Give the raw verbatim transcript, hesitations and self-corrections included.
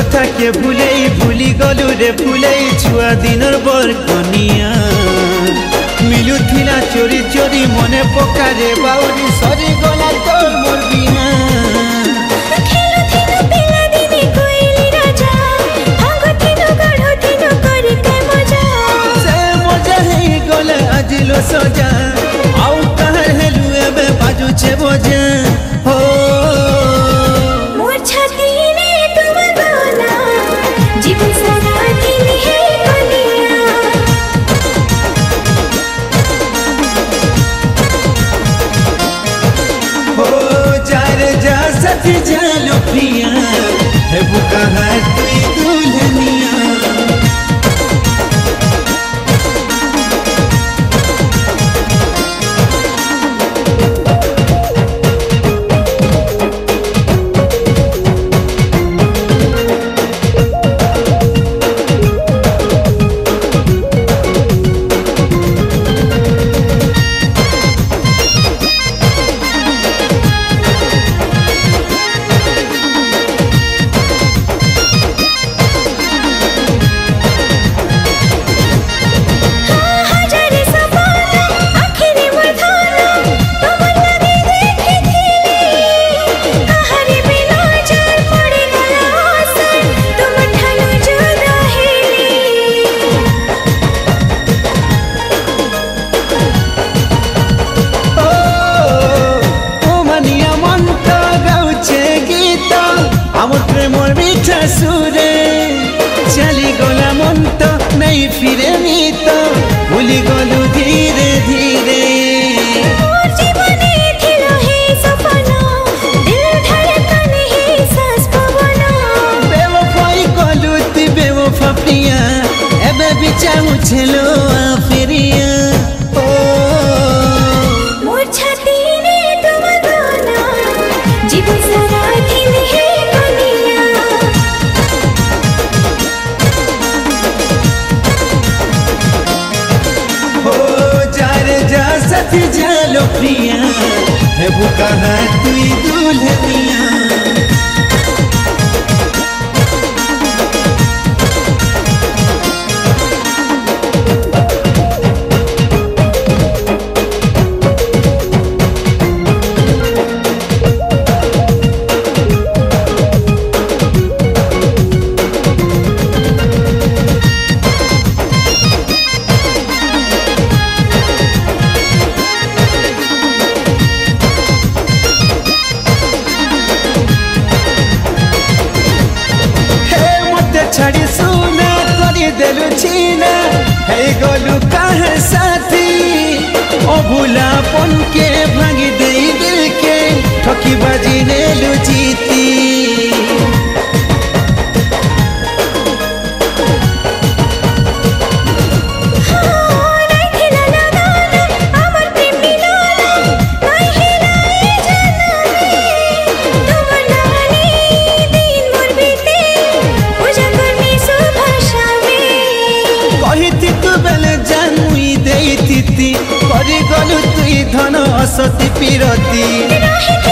कथा के भूले भूली गलु रे फुले छुआ दिनर बर कनिया मिलुथिला चोरी चोरी मने पकारे बाउरी सरी गला तो मोर बिना आजिलो सजा आउ कहर हेलु एबे बाजू छे बजे हो मोर छाती ने तुम गाना जीवन सदा दिल है कनिया हो जार जा सती जालो पिया है बुका है तुई दुल्हनिया सुरे चली गला मन तो नहीं फिरे मी तो भूली गलु धीरे धीरे जीवने थिलो हे सपना दिल धड़कन हे सांस पवना बेवफाई गलु ती बेवफा पिया एबे बिचाहु छेलो आफिरिया ओ मोर छाती ने तुम गाना जीवन सदा दिल है सती जालो प्रिया है बुका है तुई दुल्हनिया छड़ी सुना करी देलु छीना हे गलु काहे साथी ओ भूलापन के भांगी दे दिल के ठकी बाजी नेलु जीती करी गलु तुई धन असती पिरती।